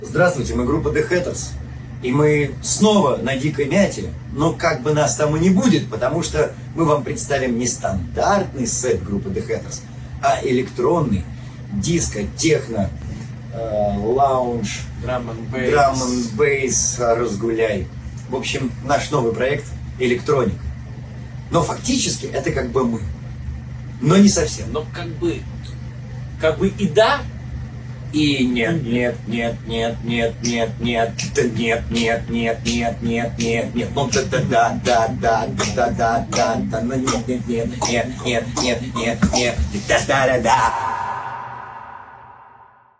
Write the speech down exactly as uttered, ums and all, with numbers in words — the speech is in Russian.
Здравствуйте, мы группа The Hatters, и мы снова на дикой мяте, но как бы нас там и не будет, потому что мы вам представим не стандартный сет группы The Hatters, а электронный, диско, техно, э, лаунж, Drum and bass. Drum and bass, разгуляй. В общем, наш новый проект «Электроник». Но фактически это как бы мы, но не совсем. Но как бы, как бы и да, И нет, нет, нет, нет, нет, нет, нет, да нет, нет, нет, нет, нет, нет, нет, ну да, да, да, да, да, да, да, да, да, ну нет, нет, нет, нет, нет, нет, нет, нет, да, да, да, да.